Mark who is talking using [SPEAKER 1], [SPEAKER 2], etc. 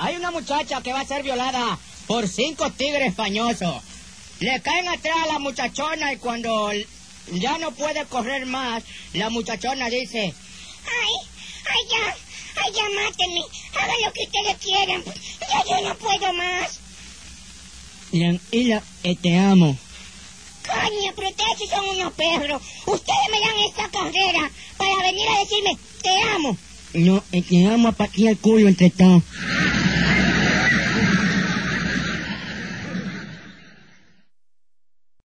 [SPEAKER 1] Hay una muchacha que va a ser violada por 5 tigres fañosos. Le caen atrás a la muchachona y cuando ya no puede correr más, la muchachona dice:
[SPEAKER 2] Ay, ya mátenme, hagan lo que ustedes quieran, ya yo no puedo más.
[SPEAKER 1] Tranquila, te amo.
[SPEAKER 2] Coño, pero ustedes sí son unos perros. Ustedes me dan esta carrera para venir a decirme, te amo.
[SPEAKER 1] No, te amo a partir el culo entre todos.